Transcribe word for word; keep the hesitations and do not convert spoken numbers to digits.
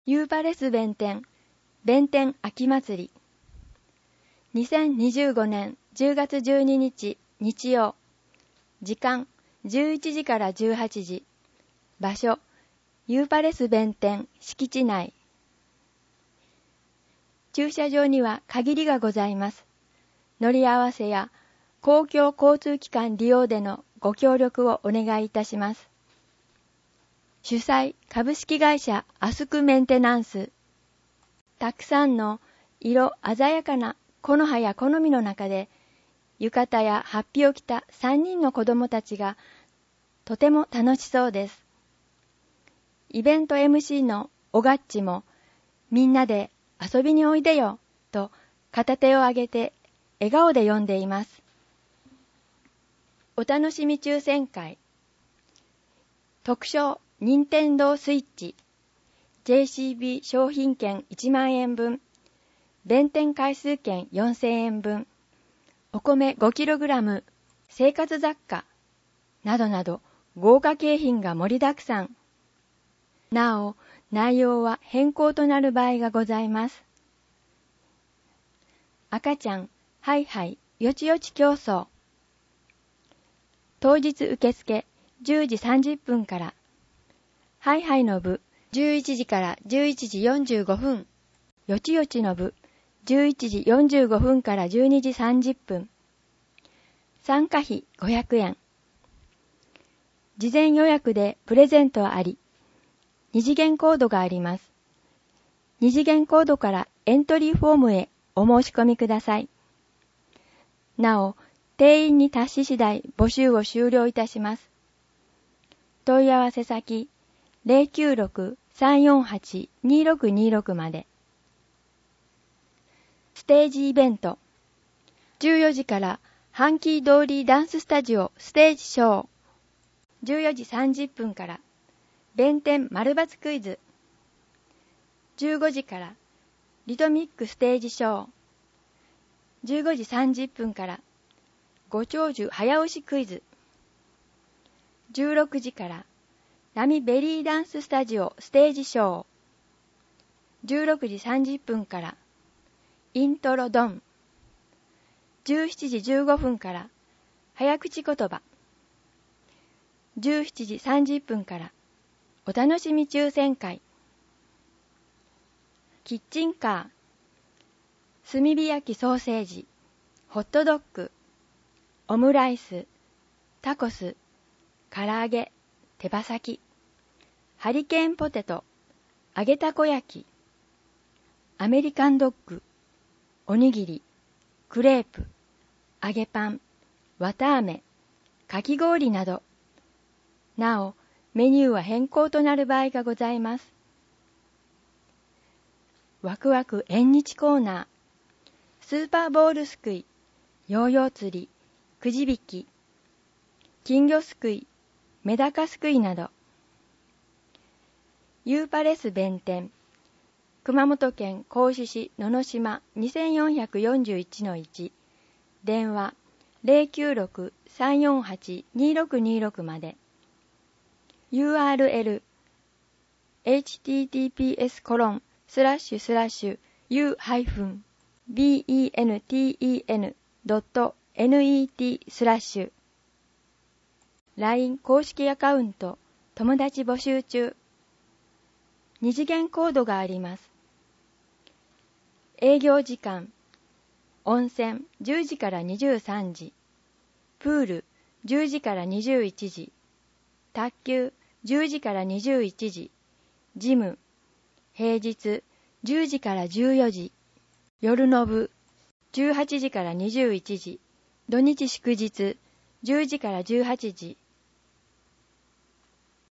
ユーパレス弁天、弁天秋祭り。にせんにじゅうごねんじゅうがつじゅうににち日曜。時間じゅういちじからじゅうはちじ。場所、ユーパレス弁天敷地内。駐車場には限りがございます。乗り合わせや公共交通機関利用でのご協力をお願いいたします。主催株式会社アスクメンテナンス。たくさんの色鮮やかな木の葉や好みの中で、浴衣や法被を着たさんにんの子供たちがとても楽しそうです。イベント エムシー のおがっちも、みんなで遊びにおいでよと片手を挙げて笑顔で呼んでいます。お楽しみ抽選会。特賞任天堂スイッチ ジェイシービー 商品券いちまんえんぶん、弁天回数券よんせんえんぶん、お米 ごキログラム、生活雑貨などなど豪華景品が盛りだくさん。なお、内容は変更となる場合がございます。赤ちゃん、ハイハイ、よちよち競争。当日受付じゅうじさんじゅっぷんから。ハイハイの部じゅういちじからじゅういちじよんじゅうごふん。よちよちの部じゅういちじよんじゅうごふんからじゅうにじさんじゅっぷん。参加費ごひゃくえん。事前予約でプレゼントあり。二次元コードがあります。二次元コードからエントリーフォームへお申し込みください。なお、定員に達し次第募集を終了いたします。問い合わせ先 ゼロきゅうろく さんよんはち にろくにろく まで。ステージイベント。じゅうよじからハンキードーリーダンススタジオステージショー。じゅうよじさんじゅっぷんから弁天丸抜クイズ。じゅうごじからリトミックステージショー。じゅうごじさんじゅっぷんからご長寿早押しクイズ。じゅうろくじからラミベリーダンススタジオステージショー。じゅうろくじさんじゅっぷんからイントロドン。じゅうしちじじゅうごふんから早口言葉。じゅうしちじさんじゅっぷんからお楽しみ抽選会。キッチンカー、炭火焼きソーセージ、ホットドッグ、オムライス、タコス、唐揚げ、手羽先、ハリケーンポテト、揚げたこ焼き、アメリカンドッグ、おにぎり、クレープ、揚げパン、わたあめ、かき氷など。なお、メニューは変更となる場合がございます。ワクワク縁日コーナー、スーパーボールすくい、ヨーヨー釣り、くじ引き、金魚すくい、メダカすくいなど。ユーパレス弁天、熊本県合志市野々島 にせんよんひゃくよんじゅういちのいち、電話 ゼロきゅうろく さんよんはち にろくにろく まで。ユーアールエル エイチティーティーピーエス コロンスラッシュスラッシュ ユー ビーイーエヌティーイーエヌ ドット ネット スラッシュ ライン 公式アカウント友達募集中。二次元コードがあります。営業時間、温泉じゅうじからにじゅうさんじ、プールじゅうじからにじゅういちじ、卓球じゅうじからにじゅういちじ、ジム平日じゅうじからじゅうよじ、夜の部じゅうはちじからにじゅういちじ、土日祝日じゅうじからじゅうはちじ、